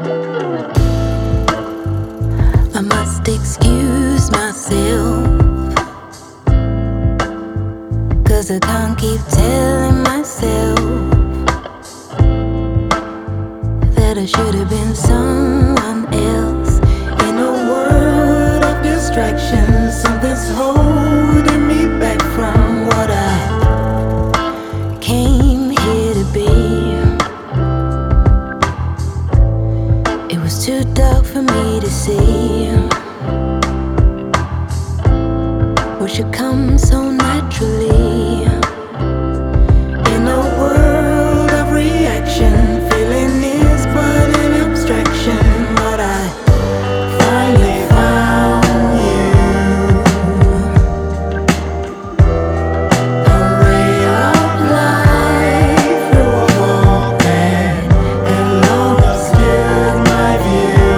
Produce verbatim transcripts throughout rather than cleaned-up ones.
I must excuse myself, 'cause I can't keep telling myself that I should have been someone else. In a world of distractions, something's holding me back from what I came here to be. It was too dark for me to see what should come so naturally. In a world of reaction, feeling is but an abstraction, but I finally found you, a ray of light through a wall that had long obscured my view.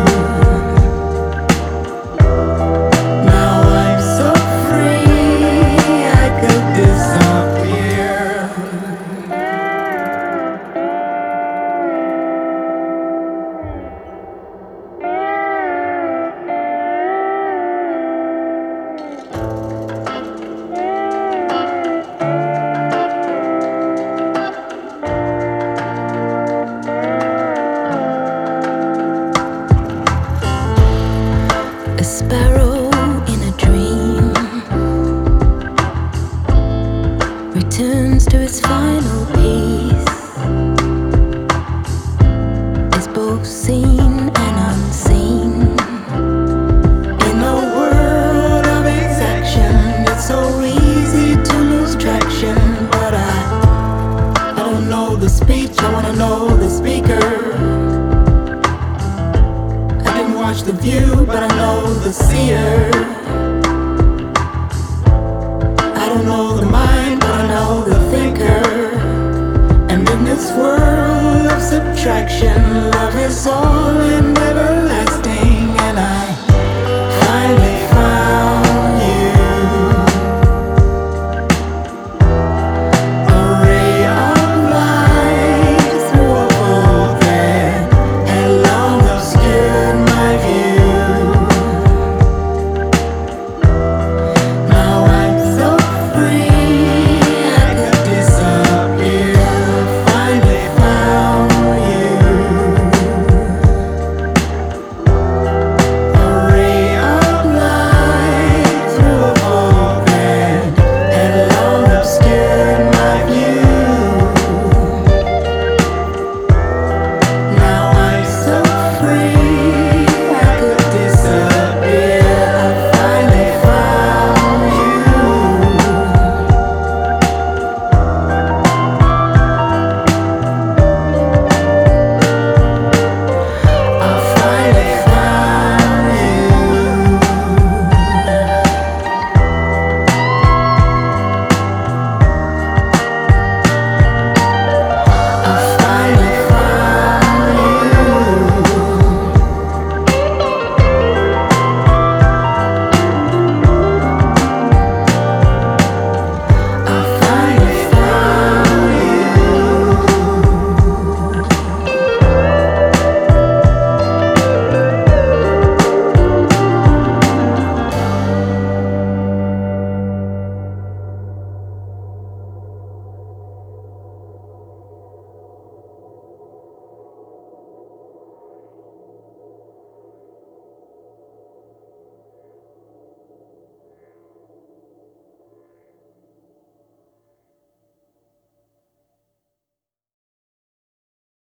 Now I'm so free, I could disappear. A sparrow in a dream returns to its final piece. It's both seen and unseen. In a world of exaction, it's so easy to lose traction. But I, I don't know the speech, I wanna know the speaker. Watch the view, but I know the seer. I don't know the mind, but I know the thinker. And in this world of subtraction, love is all in